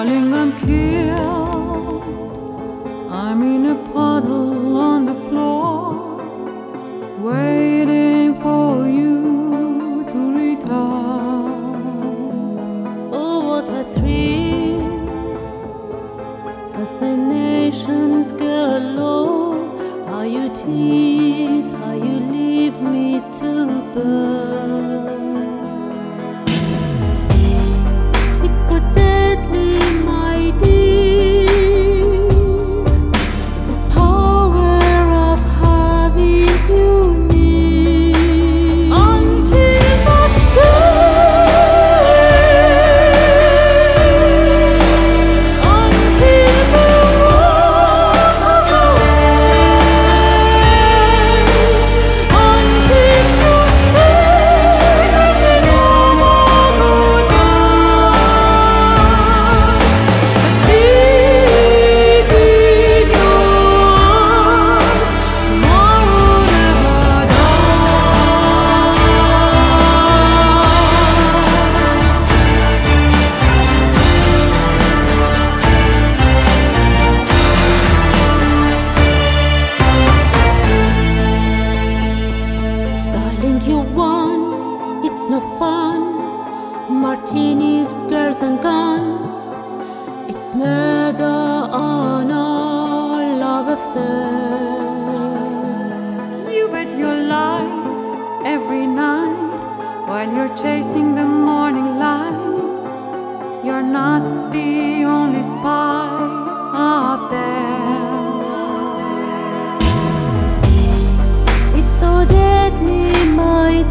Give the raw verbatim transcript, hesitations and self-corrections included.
Darling, I'm killed. I'm in a puddle on the floor, waiting for you to return. Oh, what a thrill! Fascinations galore. How you tease, how you leave me to burn. It's so deadly, my dear, the power of having you near. Until that day, until the world falls away, until you say that we no more go dance. I sit in your arms, tomorrow never dies. Darling, you won, it's no fun. Martinis, girls and guns. It's murder on our love affair. You bet your life every night while you're chasing the morning light. You're not the only spy out there. It's so deadly, my